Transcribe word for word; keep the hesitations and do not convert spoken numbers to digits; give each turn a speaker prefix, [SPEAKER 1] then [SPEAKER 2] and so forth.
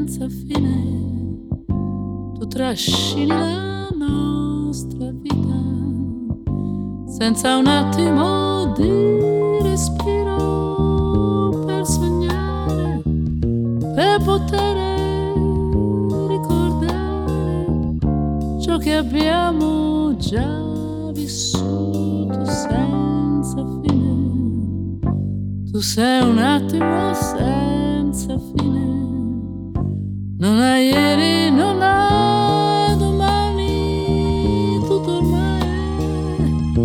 [SPEAKER 1] senza fine, tu trascini la nostra vita senza un attimo di respiro, per sognare, per poter ricordare ciò che abbiamo già vissuto senza fine. Tu sei un attimo senza fine, non hai ieri